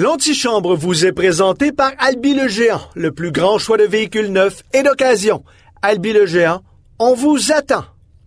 L'antichambre vous est présenté par Albi le Géant, le plus grand choix de véhicules neufs et d'occasion. Albi le Géant, on vous attend.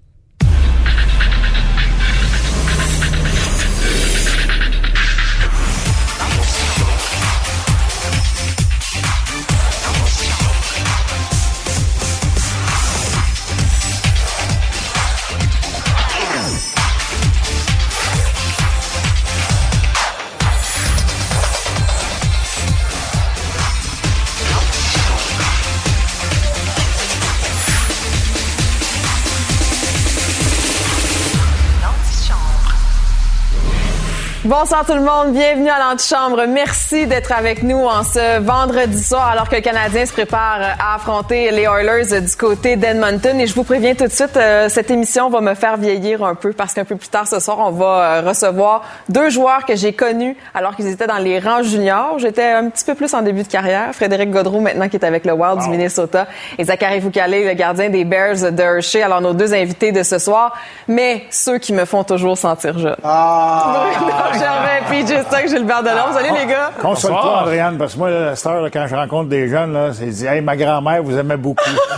Bonsoir tout le monde, bienvenue à l'antichambre. Merci d'être avec nous en ce vendredi soir alors que le Canadien se prépare à affronter les Oilers du côté d'Edmonton. Et je vous préviens tout de suite, cette émission va me faire vieillir un peu parce qu'un peu plus tard ce soir, on va recevoir deux joueurs que j'ai connus alors qu'ils étaient dans les rangs juniors. J'étais un petit peu plus en début de carrière. Frédéric Gaudreau maintenant qui est avec le Wild du Minnesota et Zachary Fucale, le gardien des Bears de Hershey. Alors nos deux invités de ce soir, mais ceux qui me font toujours sentir jeune. Gervais, PJ Stock, Gilbert Delorme. Salut les gars. Console-toi, Andréane, parce que moi, à cette heure, quand je rencontre des jeunes, là, c'est dit, hey, ma grand-mère vous aimait beaucoup.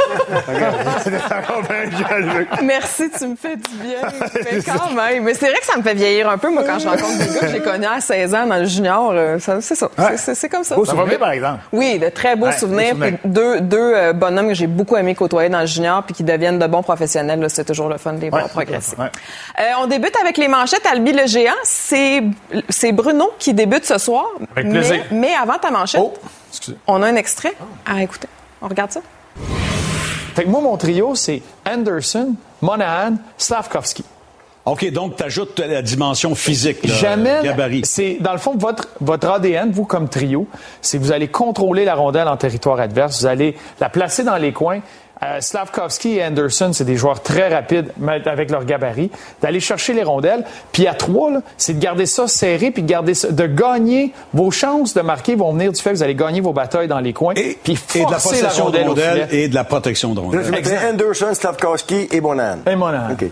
Merci, tu me fais du bien. Mais quand même. Mais c'est vrai que ça me fait vieillir un peu, moi, quand je rencontre des gars que j'ai connus à 16 ans dans le junior. C'est ça. Ouais. C'est comme ça. Beau souvenir, par exemple. Oui, de très beaux souvenirs. Puis deux bonhommes que j'ai beaucoup aimé côtoyer dans le junior puis qui deviennent de bons professionnels. Là, c'est toujours le fun de les voir progresser. Ouais. On débute avec les manchettes. Albi le Géant, c'est Bruno qui débute ce soir. Avec plaisir. Mais avant ta manchette, on a un extrait à écouter. On regarde ça. Fait que moi, mon trio, c'est Anderson, Monahan, Slavkovski. OK, donc tu ajoutes la dimension physique, là, J'amène, gabarit. C'est, dans le fond, votre ADN, vous, comme trio, c'est que vous allez contrôler la rondelle en territoire adverse, vous allez la placer dans les coins. Slavkovski et Anderson, c'est des joueurs très rapides avec leur gabarit, d'aller chercher les rondelles. Puis à 3, là, c'est de garder ça serré, puis de gagner. Vos chances de marquer vont venir du fait que vous allez gagner vos batailles dans les coins, puis forcer et de la possession la de rondelle rondelles et de la protection de rondelles. Je mettrais Anderson, Slavkovski et Monahan. Et Monahan. OK.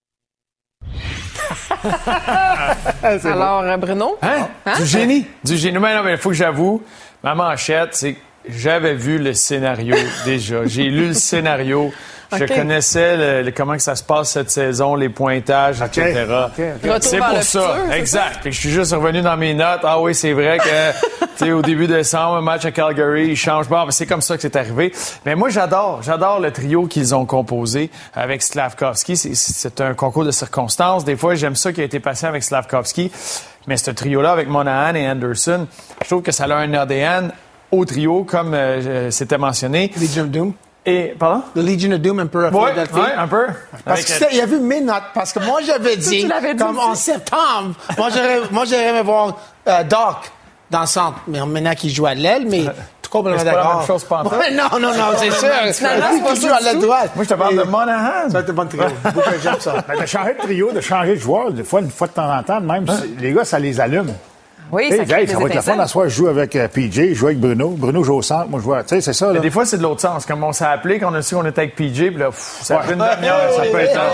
Alors, Bruno? Du génie. Du génie. Mais non, mais il faut que j'avoue, ma manchette, c'est... J'avais vu le scénario déjà. J'ai lu le scénario. Je connaissais comment que ça se passe cette saison, les pointages, etc. C'est pour ça. Exact. Puis je suis juste revenu dans mes notes. Ah oui, c'est vrai que au début décembre, un match à Calgary, il change pas. C'est comme ça que c'est arrivé. Mais moi, j'adore le trio qu'ils ont composé avec Slavkovski. C'est un concours de circonstances. Des fois, j'aime ça qui a été passé avec Slavkovski. Mais ce trio-là avec Monahan et Anderson, je trouve que ça a un ADN au trio, comme c'était mentionné. Legion of Doom. Et, pardon? The Legion of Doom, un peu. Oui, un peu. Parce qu'il a vu mes notes, parce que moi, j'avais dit, comme en septembre, moi, j'aurais aimé voir Doc dans le centre. Mais maintenant qu'il joue à l'aile, mais complètement d'accord. C'est pas la même chose, pas en fait. Non, c'est sûr. Finalement, qui joue à l'aile droite. Moi, je te parle de Monahan. Ça va être un bon trio. J'aime ça. De changer de trio, de changer de joueur, une fois de temps en temps, même, les gars, ça les allume. Oui, ça crée des ça va être la fin. À soir, je joue avec PJ, je joue avec Bruno. Bruno joue au centre, moi je joue. Tu sais, c'est ça. Là. Des fois, c'est de l'autre sens. Comme on s'est appelé, quand on a su qu'on était avec PJ, puis là, ça fait une demi-heure, ça peut être.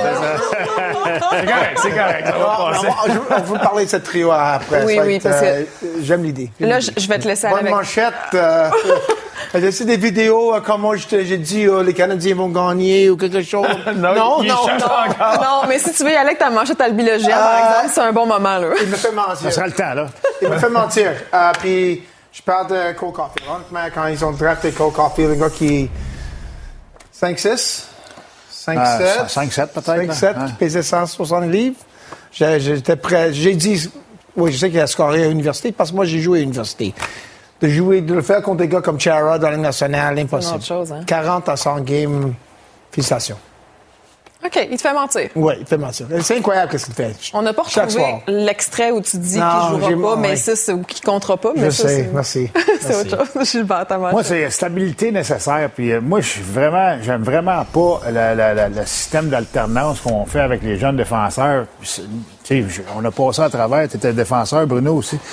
C'est correct. Ça va passer. On va vous parler de ce trio après. Oui, parce que j'aime l'idée. Là, je vais te laisser aller avec. Bonne manchette. J'ai vu des vidéos comme moi j'ai dit les Canadiens vont gagner ou quelque chose. Non, mais si tu veux y aller avec ta manchette Albi le Géant, par exemple, c'est un bon moment là. Il me fait mentir. Ça sera le temps là. Il me fait mentir. Puis je parle de Cole Caulfield. Honnêtement, quand ils ont drafté Cole Caulfield, un gars qui est 5'6", 5'7", 5'7" peut-être. 5'7", qui pesait 160 livres. J'étais prêt. J'ai dit, oui, je sais qu'il a scoré à l'université parce que moi j'ai joué à l'université. De le faire contre des gars comme Chara dans la Ligue nationale, impossible. C'est une autre chose, hein? 40 à 100 games, félicitations. OK, il te fait mentir. Oui, il te fait mentir. C'est incroyable ce qu'il fait. On n'a pas retrouvé l'extrait où tu dis qu'il ne jouera pas, mais ça, c'est ou qu'il ne comptera pas. Mais je ça, sais, merci. C'est autre chose. Gilbert, ta manchette. Moi, c'est stabilité nécessaire. Puis moi, j'aime vraiment pas le système d'alternance qu'on fait avec les jeunes défenseurs. On a passé à travers. Tu étais défenseur, Bruno aussi.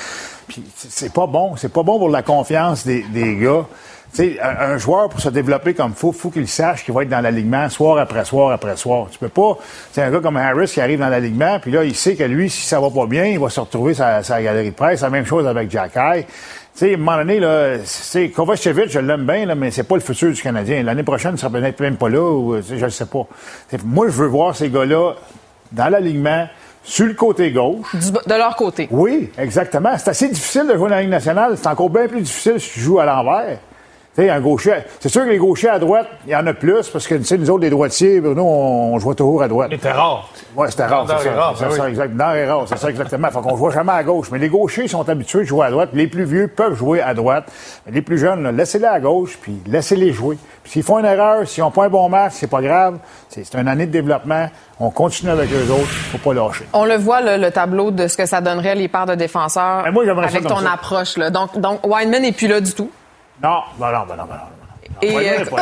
Puis c'est pas bon. C'est pas bon pour la confiance des gars. Tu sais, un joueur, pour se développer comme faut qu'il sache qu'il va être dans l'alignement soir après soir après soir. Tu peux pas... C'est un gars comme Harris qui arrive dans l'alignement, puis là, il sait que lui, si ça va pas bien, il va se retrouver sa galerie de presse. La même chose avec Xhekaj. Tu sais, à un moment donné, là, Kovacevic, je l'aime bien, là, mais c'est pas le futur du Canadien. L'année prochaine, il sera peut-être même pas là, ou je le sais pas. Moi, je veux voir ces gars-là dans l'alignement, sur le côté gauche. De leur côté. Oui, exactement. C'est assez difficile de jouer dans la Ligue nationale. C'est encore bien plus difficile si tu joues à l'envers. Tu sais, un gaucher. C'est sûr que les gauchers à droite, il y en a plus, parce que, tu sais, nous autres, les droitiers, Bruno, on joue toujours à droite. C'était rare. Oui, c'était rare, c'est ça, exactement. C'est ça, exactement. Fait qu'on joue jamais à gauche. Mais les gauchers sont habitués de jouer à droite. Les plus vieux peuvent jouer à droite. Mais les plus jeunes, là, laissez-les à gauche, puis laissez-les jouer. Puis s'ils font une erreur, s'ils n'ont pas un bon match, c'est pas grave. C'est une année de développement. On continue avec eux autres. Faut pas lâcher. On le voit, le tableau de ce que ça donnerait, les paires de défenseurs, moi, avec ton approche, là. Donc, Wideman n'est plus là du tout. Non. Et Wideman n'est pas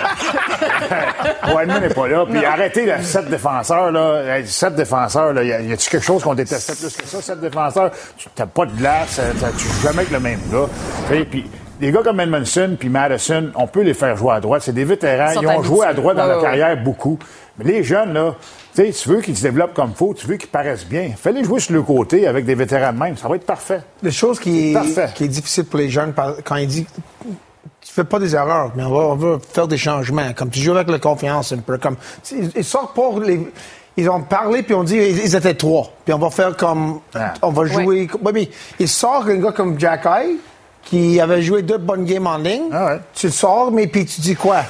là. Wideman n'est pas là. Puis arrêtez les 7 défenseurs, là. 7 défenseurs, là. Y a-tu quelque chose qu'on détestait plus que ça, 7 défenseurs? Tu n'as pas de glace, tu joues jamais avec le même gars. Puis des gars comme Edmondson puis Madison, on peut les faire jouer à droite. C'est des vétérans. Ils ont joué à droite dans leur carrière beaucoup. Mais les jeunes, là, tu sais, tu veux qu'ils se développent comme il faut, tu veux qu'ils paraissent bien. Fais-les jouer sur le côté avec des vétérans de même. Ça va être parfait. La chose qui est difficile pour les jeunes, quand ils disent tu fais pas des erreurs, mais on va faire des changements. Comme tu joues avec la confiance un peu. Comme, ils sortent pas ils ont parlé, puis on dit ils étaient 3. Puis on va faire comme... On va jouer... Oui, mais il sort un gars comme Xhekaj, qui avait joué 2 bonnes games en ligne. Ah ouais. Tu le sors, mais puis tu dis quoi?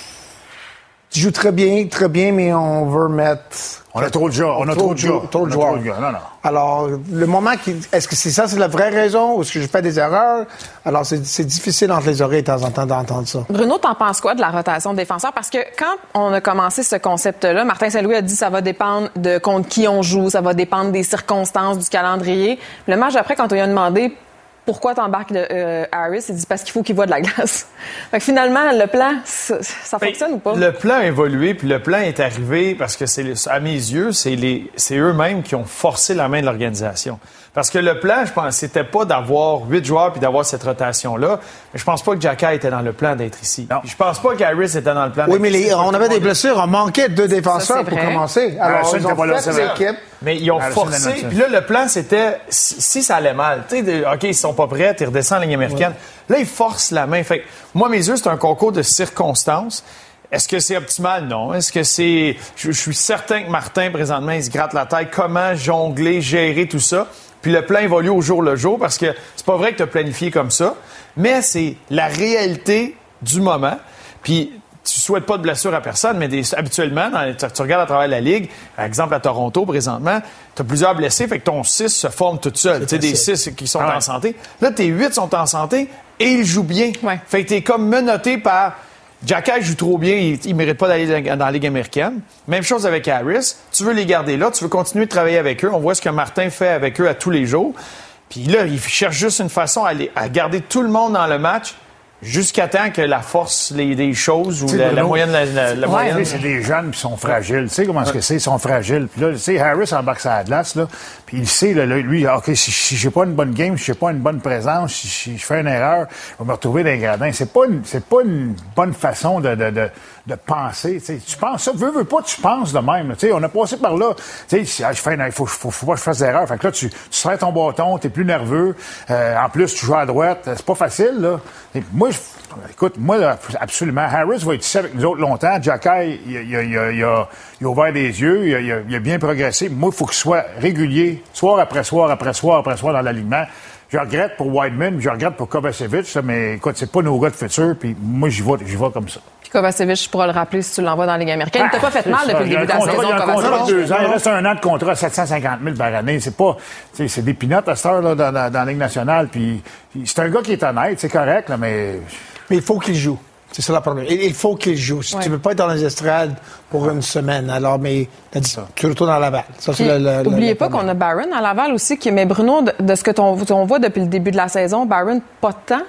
Tu joues très bien, mais on veut mettre... On a trop de joueurs. Trop de joueurs. Non. Alors, le moment est-ce que c'est la vraie raison ou est-ce que je fais des erreurs? Alors, c'est difficile entre les oreilles de temps en temps d'entendre ça. Bruno, t'en penses quoi de la rotation de défenseurs? Parce que quand on a commencé ce concept-là, Martin Saint-Louis a dit que ça va dépendre de contre qui on joue, ça va dépendre des circonstances, du calendrier. Le match après, quand on lui a demandé pourquoi t'embarques Harris, il dit parce qu'il faut qu'il voit de la glace. Fait que finalement, le plan, ça fonctionne ou pas? Le plan a évolué, puis le plan est arrivé parce que à mes yeux, c'est eux-mêmes qui ont forcé la main de l'organisation. Parce que le plan, je pense, c'était pas d'avoir 8 joueurs puis d'avoir cette rotation-là. Mais je pense pas que Xhekaj était dans le plan d'être ici. Non. Je pense pas qu'Harris était dans le plan d'être ici. Oui, mais on avait des blessures. On manquait de 2 défenseurs pour commencer. Alors, ils ont fait l'équipe. Mais ils ont forcé. Puis là, le plan, c'était si ça allait mal. Tu sais, OK, ils sont pas prêts, tu redescends en Ligue américaine. Ouais. Là, ils forcent la main. Fait que, moi, mes yeux, c'est un concours de circonstances. Est-ce que c'est optimal? Non. Est-ce que c'est... Je suis certain que Martin, présentement, il se gratte la tête. Comment jongler, gérer tout ça? Puis le plan évolue au jour le jour parce que c'est pas vrai que tu as planifié comme ça, mais c'est la réalité du moment. Puis tu souhaites pas de blessure à personne, mais habituellement, tu regardes à travers la Ligue, par exemple à Toronto présentement, tu as plusieurs blessés, fait que ton 6 se forme tout seul. Tu sais, des 6 qui sont en santé. Là, tes 8 sont en santé et ils jouent bien. Ouais. Fait que tu es comme menotté par... Xhekaj joue trop bien, il ne mérite pas d'aller dans la Ligue américaine. Même chose avec Harris. Tu veux les garder là, tu veux continuer de travailler avec eux. On voit ce que Martin fait avec eux à tous les jours. Puis là, il cherche juste une façon à garder tout le monde dans le match jusqu'à temps que la force des choses ou la moyenne... La moyenne. C'est des jeunes qui sont fragiles. Tu sais comment est-ce que c'est? Ils sont fragiles. Puis là, tu sais, Harris embarque sa glace, là. Puis il sait, là, lui, OK, si j'ai pas une bonne game, si j'ai pas une bonne présence, si je fais une erreur, je vais me retrouver dans les gradins. C'est pas une bonne façon de penser. T'sais. Tu penses ça, veux pas, tu penses de même. T'sais, on a passé par là. Il faut pas que je fasse d'erreur. Fait que là, tu serres ton bâton, t'es plus nerveux. En plus, tu joues à droite. C'est pas facile, là. Et moi, là, absolument. Harris va être ici avec nous autres longtemps. Xhekaj, il a ouvert des yeux. Il a bien progressé. Moi, il faut qu'il soit régulier, soir après soir, après soir, après soir dans l'alignement. Je regrette pour Wideman, je regrette pour Kovacevic, mais écoute, c'est pas nos gars de futur, puis moi, j'y vais comme ça. Puis Kovacevic, je pourrais le rappeler si tu l'envoies dans la Ligue américaine. Il t'a pas fait mal depuis le début de la saison, il a un contrat de 2 ans, il reste 1 an de contrat à 750 000 par année. C'est pas, c'est des pinottes à cette heure là, dans la Ligue nationale, puis c'est un gars qui est honnête, c'est correct, là, mais il faut qu'il joue. C'est ça le problème. Il faut qu'il joue. Si tu ne peux pas être dans les estrades pour une semaine, alors, mais tu retournes à Laval. Ça, c'est N'oubliez pas qu'on a Barron à Laval aussi, mais Bruno, de ce que on voit depuis le début de la saison, Barron, pas de temps.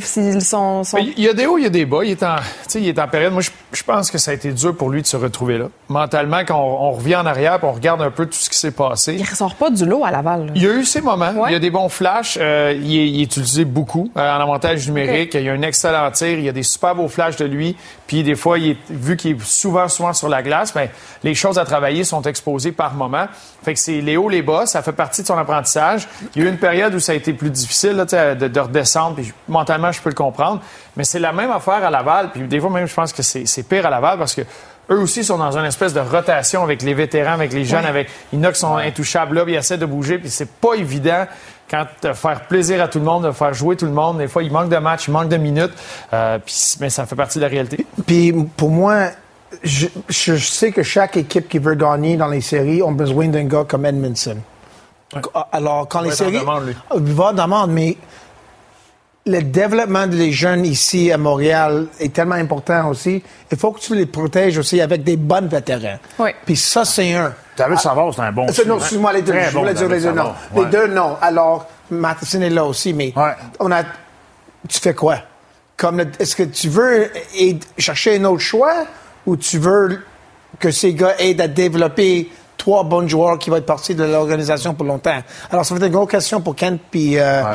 Il y a des hauts, il y a des bas. Il est en période. Moi, je pense que ça a été dur pour lui de se retrouver là. Mentalement, quand on revient en arrière et on regarde un peu tout ce qui s'est passé. Il ressort pas du lot à Laval. Là. Il y a eu ses moments. Ouais. Il y a des bons flashs. Il est utilisé beaucoup en avantage numérique. Il y a un excellent tir. Il y a des super beaux flashs de lui. Puis des fois, vu qu'il est souvent sur la glace, mais les choses à travailler sont exposées par moment. Fait que c'est les hauts, les bas. Ça fait partie de son apprentissage. Il y a eu une période où ça a été plus difficile là, de redescendre. Puis mentalement, je peux le comprendre. Mais c'est la même affaire à Laval. Puis des fois, même, je pense que c'est pire à Laval parce que eux aussi sont dans une espèce de rotation avec les vétérans, avec les jeunes, avec il y en a qui sont intouchables là, puis ils essaient de bouger. Puis c'est pas évident quand de faire plaisir à tout le monde, de faire jouer tout le monde. Des fois, il manque de matchs, il manque de minutes. Mais ça fait partie de la réalité. Puis pour moi, je sais que chaque équipe qui veut gagner dans les séries ont besoin d'un gars comme Edmondson. Ouais. Alors, quand les séries... Va demande, mais le développement des jeunes ici à Montréal est tellement important aussi. Il faut que tu les protèges aussi avec des bons vétérans. Oui. Puis ça, c'est un. David Savard, c'est un bon. Non, excuse-moi, les deux. Je voulais dire les deux, non. Les deux, non. Alors, Matheson est là aussi, mais tu fais quoi? Est-ce que tu veux chercher un autre choix ou tu veux que ces gars aident à développer 3 bons joueurs qui vont être partis de l'organisation pour longtemps? Alors, ça va être une grosse question pour Kent. Puis,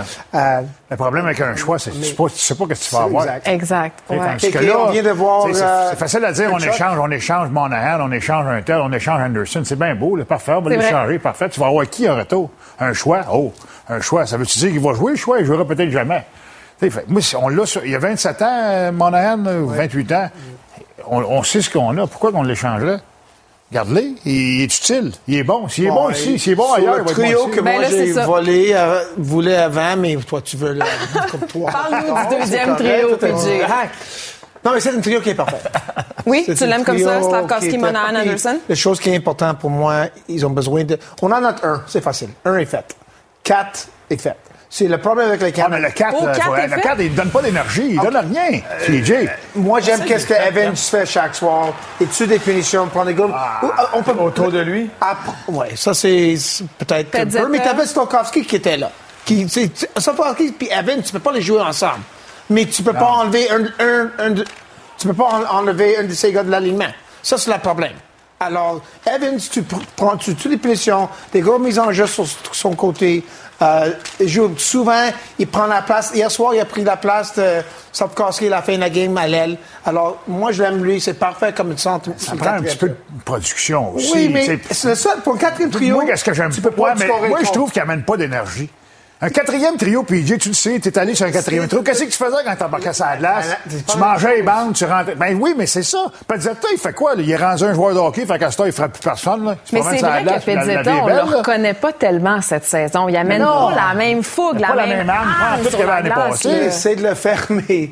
le problème avec un choix, c'est que tu sais pas ce que tu vas avoir. Exact. Parce que là, on vient de voir, c'est facile à dire, on échange Monahan, on échange un tel, on échange Anderson. C'est bien beau, là, parfait, on va l'échanger, parfait. Tu vas avoir qui en retour? Un choix? Un choix. Ça veut-tu dire qu'il va jouer le choix? Il jouera peut-être jamais. Moi, il y a 27 ans, Monahan, 28 ans. On sait ce qu'on a. Pourquoi qu'on l'échangerait? Regarde-le, il est utile. Il est bon. S'il est bon ici, s'il est bon ailleurs, il va être bon ici. Le trio que moi, j'ai volé avant, mais toi, tu veux le comme toi. Parle-nous du deuxième trio, PJ. Non, mais c'est un trio qui est parfait. Oui, tu l'aimes comme ça, Slafkovský, Monahan, Anderson? La chose qui est importante pour moi, ils ont besoin de... On en a un, c'est facile. Un est fait. 4 est fait. C'est le problème avec les 4. Mais le 4, il ne donne pas d'énergie. Il ne donne rien. PJ. Moi, j'aime qu'est-ce que Evans fait chaque soir. Il tue des punitions, prend des gommes. On peut autour de lui. Oui, ça, c'est peut-être un peu. Mais tu avais Slafkovský qui était là. Slafkovský et Evans, tu ne peux pas les jouer ensemble. Mais tu ne peux pas enlever tu peux pas enlever un de ces gars de l'alignement. Ça, c'est le problème. Alors, Evans, tu prends toutes les punitions, des gros mises en jeu sur son côté. Il joue souvent, il prend la place. Hier soir, il a pris la place de Slafkovský à la fin de la game à l'aile. Alors, moi, je l'aime lui, c'est parfait comme une centre. Ça prend un petit peu de production aussi. Oui, mais c'est ça, pour le 4e trio. Moi, qu'est-ce que j'aime pas? Moi, je trouve qu'il n'amène pas d'énergie. Un 4e trio, PJ, tu le sais, t'es allé sur un 4e trio. Qu'est-ce que tu faisais quand t'embarquais sur la glace? Tu mangeais les bandes, tu rentrais. Ben oui, mais c'est ça. Pezzetta, il fait quoi? Là? Il est rendu un joueur de hockey, fait qu'à ce temps, il ferait plus personne. Là. Mais c'est vrai que Pezzetta, on le reconnaît pas tellement cette saison. Il amène pas la même fougue, la même âme tout sur la l'année glace. passée. Essaye de le fermer.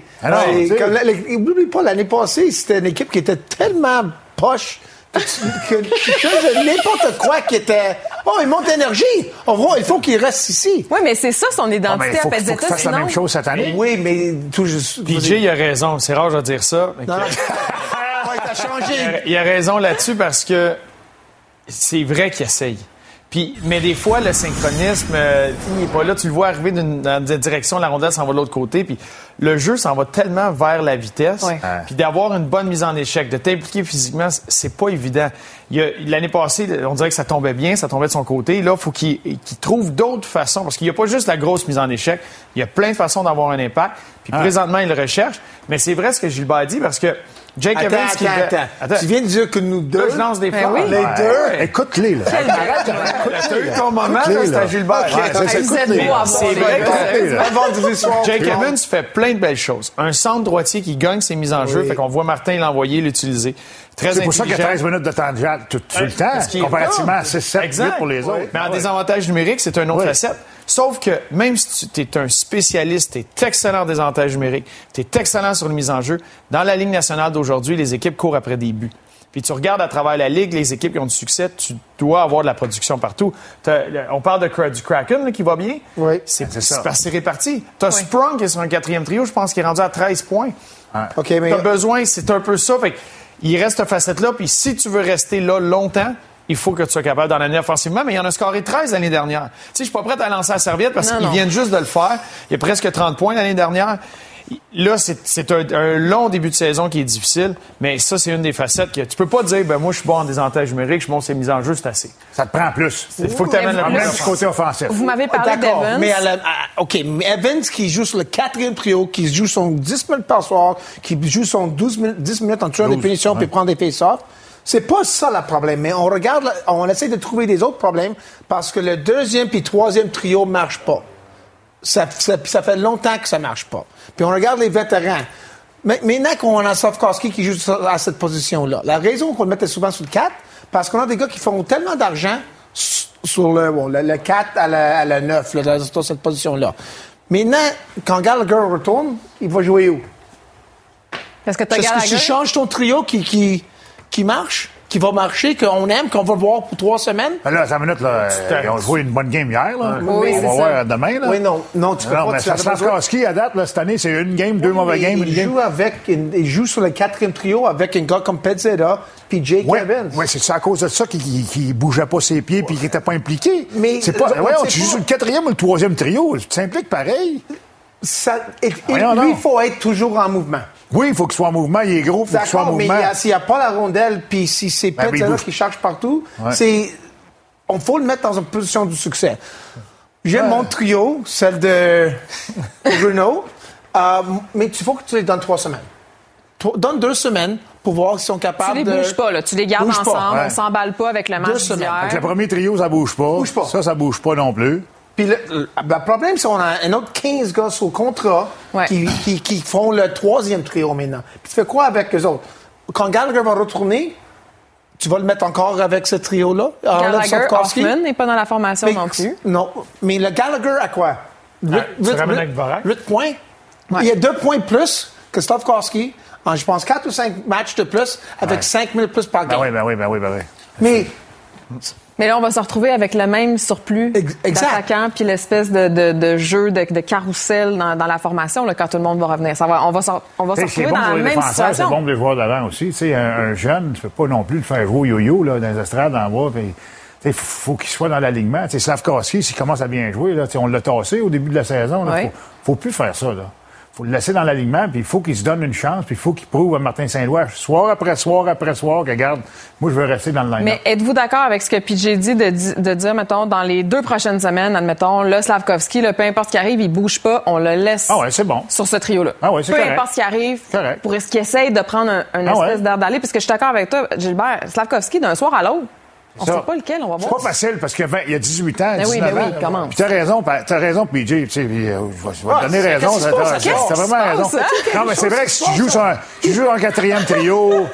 N'oublie pas, l'année passée, c'était une équipe qui était tellement poche que n'importe quoi qui était... Oh, il monte d'énergie. Il faut qu'il reste ici. Oui, mais c'est ça son identité à Pezzetta. Il faut qu'il fasse la même chose cette année. Oui, mais tout juste... PJ, il a raison. C'est rare de dire ça. Mais non. T'as changé. Il a raison là-dessus parce que c'est vrai qu'il essaye. Mais des fois, le synchronisme, il n'est pas là. Tu le vois arriver dans une direction, la rondelle s'en va de l'autre côté. Puis le jeu s'en va tellement vers la vitesse. Ouais. Puis d'avoir une bonne mise en échec, de t'impliquer physiquement, c'est pas évident. L'année passée, on dirait que ça tombait bien, ça tombait de son côté. Là, il faut qu'il trouve d'autres façons. Parce qu'il n'y a pas juste la grosse mise en échec. Il y a plein de façons d'avoir un impact. Puis présentement, il le recherche. Mais c'est vrai ce que Gilbert a dit parce que Jake Evans... Attends. Tu viens de dire que nous deux... Je lance des fleurs. Oui. Les deux... Écoute-les, là. T'as eu ton moment, là, c'est à Gilbert. C'est vrai. Jake Evans fait plein de belles choses. Un centre droitier qui gagne ses mises en jeu, fait qu'on voit Martin l'envoyer, l'utiliser. C'est pour ça qu'il y a 13 minutes de temps de jeu tout le temps, comparativement à 6-7 minutes pour les autres. Mais en désavantage numérique, c'est une autre facette. Sauf que même si tu es un spécialiste, tu es excellent en désavantage numérique, tu es excellent sur une mise en jeu, dans la Ligue nationale d'aujourd'hui, les équipes courent après des buts. puis tu regardes à travers la Ligue, les équipes qui ont du succès, tu dois avoir de la production partout. On parle du Kraken là, qui va bien. Oui. C'est parce que c'est réparti. Tu as Sprung qui est sur un 4e trio, je pense qu'il est rendu à 13 points. Ouais. Okay, mais... Tu as besoin, c'est un peu ça. Fait il reste cette facette-là, puis si tu veux rester là longtemps, il faut que tu sois capable d'en amener offensivement, mais il en a scoré 13 l'année dernière. Tu sais, je suis pas prêt à lancer la serviette parce qu'ils viennent juste de le faire. Il y a presque 30 points l'année dernière. Là, c'est un long début de saison qui est difficile, mais ça, c'est une des facettes que tu peux pas dire, moi, je suis bon en désavantage numérique, je monte ses mises en jeu, c'est assez. Ça te prend plus. Il faut que tu amènes le Même du côté offensif. Vous m'avez parlé d'Evans. Mais mais Evans qui joue sur le 4e trio, qui joue son 10 minutes par soir, qui joue son 10 minutes en tuant des punitions puis prend des face-offs, c'est pas ça le problème. Mais on regarde, on essaie de trouver des autres problèmes parce que le 2e puis 3e trio marche pas. Ça fait longtemps que ça marche pas. Puis on regarde les vétérans. Maintenant qu'on a Slafkovsky qui joue à cette position-là, la raison qu'on le mettait souvent sur le 4, parce qu'on a des gars qui font tellement d'argent sur le 4 à la 9, là, dans cette position-là. Maintenant, quand Gallagher retourne, il va jouer où? Parce que si tu changes ton trio qui marche, qui va marcher, qu'on aime, qu'on va voir pour 3 semaines. Ben là, 5 minutes, là, ils ont joué une bonne game hier. Là. Oui, on va voir demain. Là. Oui, non, tu peux pas. Mais Slafkovsky, à date, là, cette année, c'est une game, 2 mauvais games. Il joue sur le 4e trio avec un gars comme Pezzetta puis Jake Evans. Oui, c'est à cause de ça qu'il bougeait pas ses pieds puis qu'il était pas impliqué. Mais c'est pas. Tu joues sur le 4e ou le 3e trio. Tu t'impliques pareil. Lui, il faut être toujours en mouvement. Oui, il faut qu'il soit en mouvement. Il est gros, il faut qu'il soit en mouvement. Mais s'il n'y a pas la rondelle, puis si c'est Petzela qui cherche partout, on faut le mettre dans une position de succès. J'aime mon trio, celle de Bruno, mais il faut que tu les donnes 3 semaines. Donne 2 semaines pour voir s'ils sont capables de... Tu les bouges pas, là. Tu les gardes ensemble. On s'emballe pas avec le match d'hier. Avec le premier trio, ça bouge pas. Ça bouge pas non plus. Puis le problème, c'est qu'on a un autre 15 gars sur contrat qui font le 3e trio maintenant. Puis tu fais quoi avec eux autres? Quand Gallagher va retourner, tu vas le mettre encore avec ce trio-là? Gallagher, Hoffman n'est pas dans la formation non plus. Non, mais le Gallagher à quoi? 8 points. Ouais. Il y a 2 points de plus que Slafkovsky en, je pense, 4 ou 5 matchs de plus avec 5 minutes plus par game. Ben oui. Mais là, on va se retrouver avec le même surplus d'attaquants puis l'espèce de jeu de carrousel dans la formation là, quand tout le monde va revenir. On va se retrouver dans la même situation. C'est bon pour les joueurs d'avant aussi. Tu sais, un jeune, tu peux pas non plus le faire jouer au yo-yo là, dans les estrades en bas. Il faut qu'il soit dans l'alignement. Slafkovsky, s'il commence à bien jouer, là, on l'a tassé au début de la saison. Il faut plus faire ça. Là. Faut le laisser dans l'alignement, puis il faut qu'il se donne une chance, puis il faut qu'il prouve à Martin Saint-Louis, soir après soir, que, regarde, moi, je veux rester dans le line-up. Mais êtes-vous d'accord avec ce que PJ dit de dire, mettons, dans les 2 prochaines semaines, admettons, là, Slafkovsky, peu importe ce qui arrive, il bouge pas, on le laisse sur ce trio-là. C'est peu correct. Importe ce qui arrive, pour ce qu'il essaye de prendre un espèce d'air d'aller, parce que je suis d'accord avec toi, Gilbert, Slafkovsky, d'un soir à l'autre, on ne sait pas lequel, on va voir. C'est pas facile parce qu'il y a 18 ans, 19 ans. Comment? Puis t'as raison, PJ, tu sais, je vais te donner raison. T'as vraiment raison. Non, mais c'est vrai que si tu joues sur un 4e trio,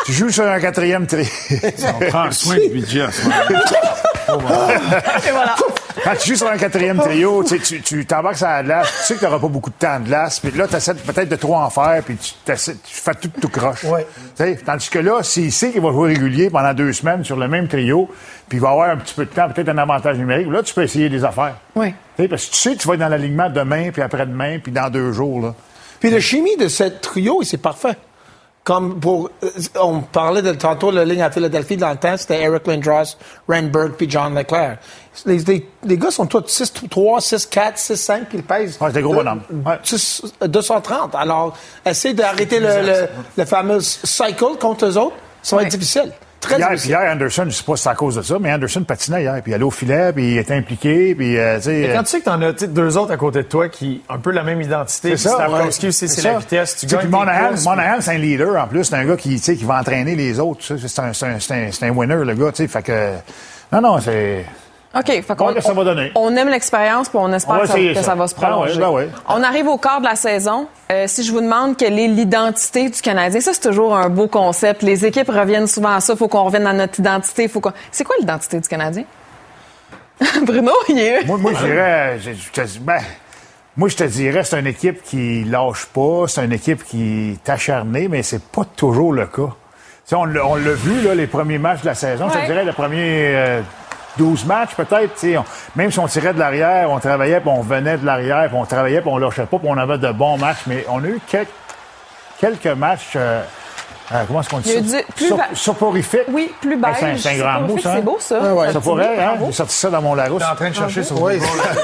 On prend soin de budget à ce moment-là. Et voilà. Quand tu joues sur un 4e trio, tu t'embarques sur la glace, tu sais que tu n'auras pas beaucoup de temps de glace, puis là, tu essaies peut-être de trop en faire, puis tu fais tout croche. Tandis que là, s'il sait qu'il va jouer régulier pendant 2 semaines sur le même trio, puis il va avoir un petit peu de temps, peut-être un avantage numérique, là, tu peux essayer des affaires. Oui. Parce que tu sais que tu vas être dans l'alignement demain, puis après-demain, puis dans 2 jours. Là. Puis la chimie de ce trio, c'est parfait. Comme on parlait tantôt de la ligne à Philadelphie dans le temps, c'était Eric Lindros, Renberg puis John Leclerc. Les gars sont tous 6'3", 6'4", 6'5", puis ils pèsent. C'est des gros bonhommes. 230. Alors, essayer d'arrêter le fameux cycle contre eux autres, ça va être difficile. Hier, Anderson, je sais pas si c'est à cause de ça, mais Anderson patinait hier, puis il allait au filet, puis il était impliqué, puis quand tu sais que t'en as 2 autres à côté de toi qui ont un peu la même identité, c'est ça. Slafkovsky aussi, c'est la vitesse. Tu gagnes. Monahan, c'est un leader en plus, c'est un gars qui va entraîner les autres. C'est un winner, le gars, tu sais. Fait que non, c'est. OK. Fait qu'on, ça va donner. On aime l'expérience puis on espère que ça va se prolonger. On arrive au quart de la saison. Si je vous demande quelle est l'identité du Canadien, ça, c'est toujours un beau concept. Les équipes reviennent souvent à ça. Il faut qu'on revienne à notre identité. C'est quoi l'identité du Canadien? Bruno, il est... Moi, je dirais... Moi, je te dirais, c'est une équipe qui lâche pas. C'est une équipe qui est acharnée, mais c'est pas toujours le cas. On l'a vu, là, les premiers matchs de la saison. Je te dirais, les premiers 12 matchs, peut-être. Même si on tirait de l'arrière, on travaillait, puis on venait de l'arrière, puis on travaillait, puis on lâchait pas, puis on avait de bons matchs. Mais on a eu quelques matchs... comment est-ce qu'on dit ça? Soporifique. Oui, plus beige. C'est un grand mot, ça. C'est beau, ça. Ça pourrait, hein? J'ai sorti ça dans mon Larousse. T'es en train de chercher sur Google.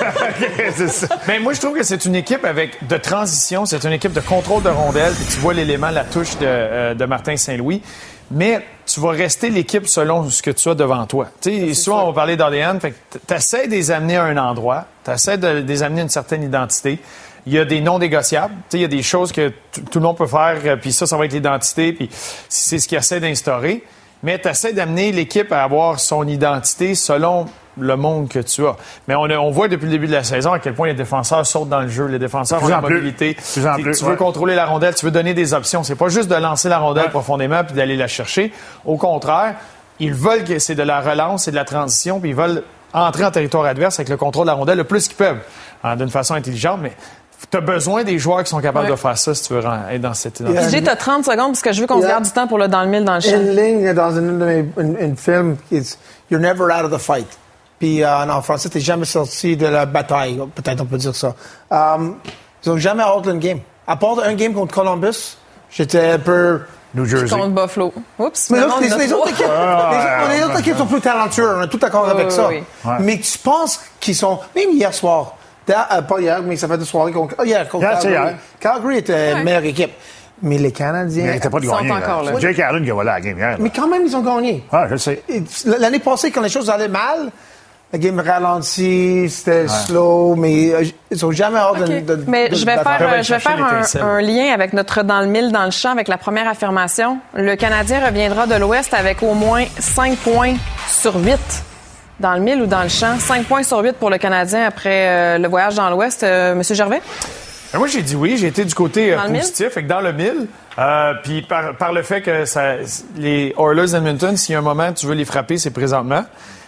C'est ça. Mais moi, je trouve que c'est une équipe avec de transition. C'est une équipe de contrôle de rondelle. Puis tu vois l'élément, la touche de Martin Saint-Louis. Mais tu vas rester l'équipe selon ce que tu as devant toi. Tu sais, souvent, on va parler d'ADN. Fait que t'essaies de les amener à un endroit. T'essaies de les amener à une certaine identité. Il y a des non négociables. Tu sais, il y a des choses que tout le monde peut faire, puis ça va être l'identité, puis c'est ce qu'il essaie d'instaurer. Mais tu essaies d'amener l'équipe à avoir son identité selon le monde que tu as. Mais on voit depuis le début de la saison à quel point les défenseurs sautent dans le jeu. Les défenseurs ont la mobilité. Tu veux contrôler la rondelle, tu veux donner des options. C'est pas juste de lancer la rondelle profondément puis d'aller la chercher. Au contraire, ils veulent que c'est de la relance, c'est de la transition, puis ils veulent entrer en territoire adverse avec le contrôle de la rondelle le plus qu'ils peuvent, d'une façon intelligente, mais tu as besoin des joueurs qui sont capables de faire ça si tu veux être dans cette identité. PJ, tu as 30 secondes parce que je veux qu'on se garde du temps pour le dans le mille, dans le champ. Une ligne dans un film, you're never out of the fight. Puis en français, t'es jamais sorti de la bataille. Peut-être on peut dire ça. Ils n'ont jamais hors d'une game. À part un game contre Columbus, j'étais un peu... New Jersey. Contre Buffalo. Oups. Mais les autres équipes sont plus talentueuses. On est tout d'accord avec ça. Oui. Ouais. Mais tu penses qu'ils sont... Même hier soir... pas hier, mais ça fait 2 soirées contre Calgary. Calgary était la meilleure équipe. Mais les Canadiens... Ils n'étaient pas de gagner. C'est Jake Allen qui a volé la game hier. Mais quand même, ils ont gagné. Ah, je le sais. L'année passée, quand les choses allaient mal, la game ralentit, c'était slow, mais ils sont jamais hors de... Mais je vais faire un lien avec notre dans le mille, dans le champ, avec la première affirmation. Le Canadien reviendra de l'Ouest avec au moins 5 points sur 8. Dans le mille ou dans le champ? 5 points sur 8 pour le Canadien après le voyage dans l'Ouest. Monsieur Gervais? Moi, j'ai dit oui. J'ai été du côté positif. Fait que dans le mille, puis par le fait que les Oilers d'Edmonton, s'il y a un moment tu veux les frapper, c'est présentement.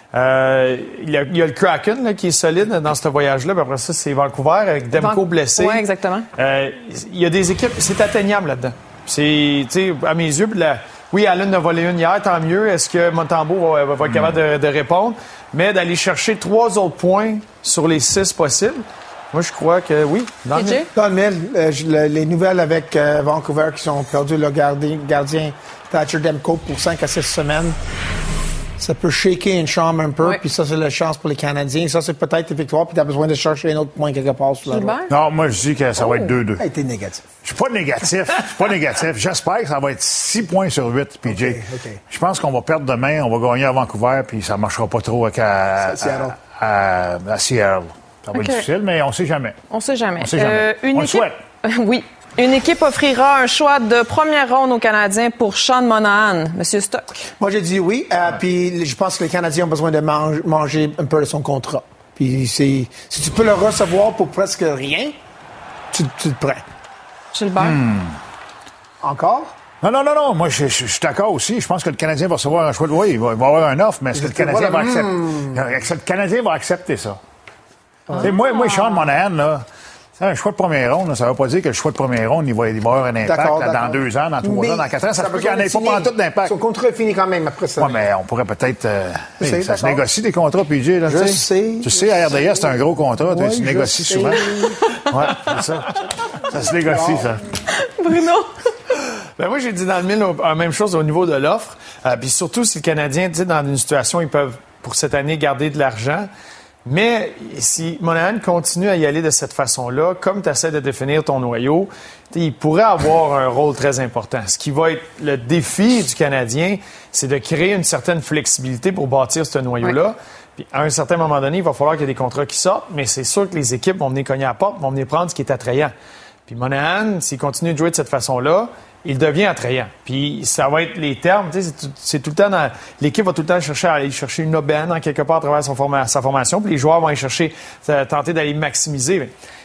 Il y a le Kraken là, qui est solide dans ce voyage-là. Puis après ça, c'est Vancouver avec Demko blessé. Oui, exactement. Il y a des équipes... C'est atteignable là-dedans. C'est, tu sais, à mes yeux... Oui, Allen a volé une hier, tant mieux. Est-ce que Montembeault va être capable de répondre? Mais d'aller chercher 3 autres points sur les 6 possibles, moi, je crois que oui. Dans le mille, les nouvelles avec Vancouver qui ont perdu le gardien Thatcher Demko pour 5 à 6 semaines, ça peut shaker une chambre un peu, puis ça, c'est la chance pour les Canadiens. Ça, c'est peut-être une victoire, puis tu as besoin de chercher un autre point quelque part sur la route. Non, moi, je dis que ça va être 2-2. T'es négatif. Je suis pas négatif. J'espère que ça va être 6 points sur 8, PJ. Okay. Je pense qu'on va perdre demain, on va gagner à Vancouver, puis ça marchera pas trop à Seattle. Ça va être difficile, mais on sait jamais. On sait jamais. On le souhaite. Oui. Une équipe offrira un choix de première ronde aux Canadiens pour Sean Monahan. Monsieur Stock. Moi, j'ai dit oui. Puis je pense que les Canadiens ont besoin de manger un peu de son contrat. Puis si tu peux le recevoir pour presque rien, tu le prends. Gilbert. Encore? Non. Moi, je suis d'accord aussi. Je pense que le Canadien va recevoir un choix de... Oui, il va avoir un offre, mais est-ce que le Canadien va accepter? Le Canadien va accepter ça. Moi, Sean Monahan, là... Un choix de première ronde, ça ne veut pas dire que le choix de première ronde, il va avoir un impact dans 2 ans, dans 3 ans, dans 4 ans. Ça peut qu'il n'y en ait pas tout d'impact. Son contrat est fini quand même après ça. Oui, mais on pourrait peut-être... ça se négocie des contrats, PJ. Là, je sais. Tu sais, à RDS, c'est un gros contrat. Ouais, tu négocies souvent. Oui, c'est ça. Ça se négocie, ça. Bruno? Moi, j'ai dit dans le mille, la même chose au niveau de l'offre. Puis surtout, si le Canadien, tu sais, dans une situation, ils peuvent, pour cette année, garder de l'argent. Mais si Monahan continue à y aller de cette façon-là, comme tu essaies de définir ton noyau, il pourrait avoir un rôle très important. Ce qui va être le défi du Canadien, c'est de créer une certaine flexibilité pour bâtir ce noyau-là. Oui. Puis à un certain moment donné, il va falloir qu'il y ait des contrats qui sortent, mais c'est sûr que les équipes vont venir cogner à la porte, vont venir prendre ce qui est attrayant. Puis Monahan, s'il continue de jouer de cette façon-là, il devient attrayant. Puis ça va être les termes, tu sais, c'est tout le temps dans... L'équipe va tout le temps aller chercher une aubaine en quelque part à travers sa formation, puis les joueurs vont aller chercher, tenter d'aller maximiser. Mais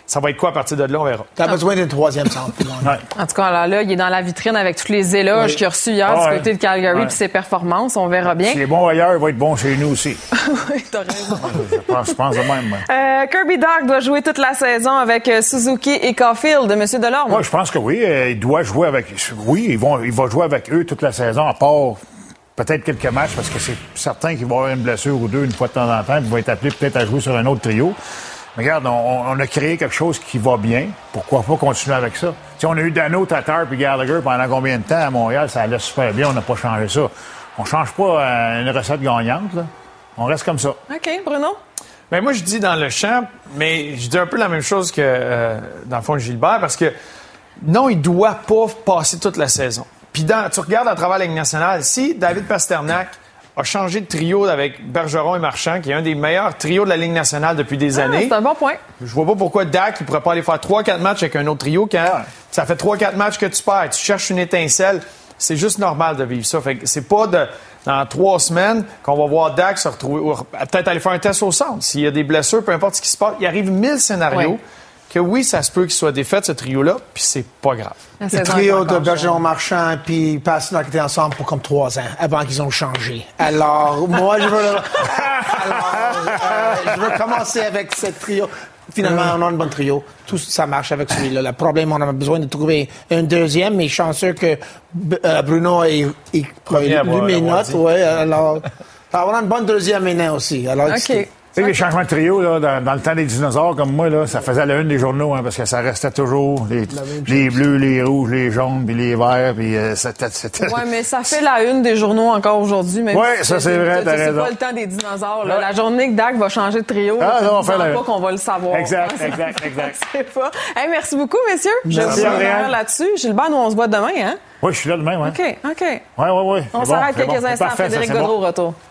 Ça va être quoi à partir de là, on verra. T'as besoin d'une troisième centre. En tout cas, là, il est dans la vitrine avec tous les éloges qu'il a reçus hier du côté de Calgary puis ses performances. On verra bien. S'il est bon ailleurs, il va être bon chez nous aussi. Oui, t'as raison. Je pense de même. Moi. Kirby Dach doit jouer toute la saison avec Suzuki et Caulfield. Monsieur Delorme? Moi, je pense que oui. Il doit jouer avec... Oui, il va jouer avec eux toute la saison, à part peut-être quelques matchs, parce que c'est certain qu'il va avoir une blessure ou deux une fois de temps en temps, puis il va être appelé peut-être à jouer sur un autre trio. Mais regarde, on a créé quelque chose qui va bien. Pourquoi pas continuer avec ça? T'sais, on a eu Dano, Tatar puis Gallagher pendant combien de temps à Montréal? Ça allait super bien. On n'a pas changé ça. On change pas une recette gagnante. Là. On reste comme ça. OK. Bruno? Bien, moi, je dis dans le champ, mais je dis un peu la même chose que, dans le fond, Gilbert, parce que non, il doit pas passer toute la saison. Puis tu regardes à travers la Ligue nationale, si David Pasternak a changé de trio avec Bergeron et Marchand, qui est un des meilleurs trios de la Ligue nationale depuis des années. C'est un bon point. Je vois pas pourquoi Dak ne pourrait pas aller faire 3-4 matchs avec un autre trio quand ça fait 3-4 matchs que tu perds. Tu cherches une étincelle. C'est juste normal de vivre ça. Fait que c'est pas dans 3 semaines qu'on va voir Dak se retrouver, ou peut-être aller faire un test au centre. S'il y a des blessures, peu importe ce qui se passe, il arrive 1000 scénarios. Oui. Que oui, ça se peut qu'il soit défait, ce trio-là, puis c'est pas grave. Le trio de Bergeron Marchand puis Pasternak étaient ensemble pour comme 3 ans avant qu'ils ont changé. Alors, moi, je veux commencer avec ce trio. Finalement, on a un bon trio. Tout ça marche avec celui-là. Le problème, on a besoin de trouver un deuxième, mais chanceux que Bruno ait lu mes notes. Ouais, alors, on a une bonne deuxième maintenant aussi. Alors, OK. Tu sais, les changements de trio, là, dans le temps des dinosaures, comme moi, là, ça faisait la une des journaux, hein, parce que ça restait toujours les bleus, les rouges, les jaunes, puis les verts, puis c'était... Oui, mais ça fait la une des journaux encore aujourd'hui. Oui, ça, c'est vrai, t'as raison. C'est pas le temps des dinosaures. Là. La journée que Dak va changer de trio, non, on fait pas qu'on va le savoir. Exact. C'est pas. Hey, merci beaucoup, messieurs. Merci, Je vous là-dessus. Gilbert, nous, on se voit demain, hein? Oui, je suis là demain, oui. OK. Oui. On s'arrête quelques instants. Frédéric Gaudreau, retour.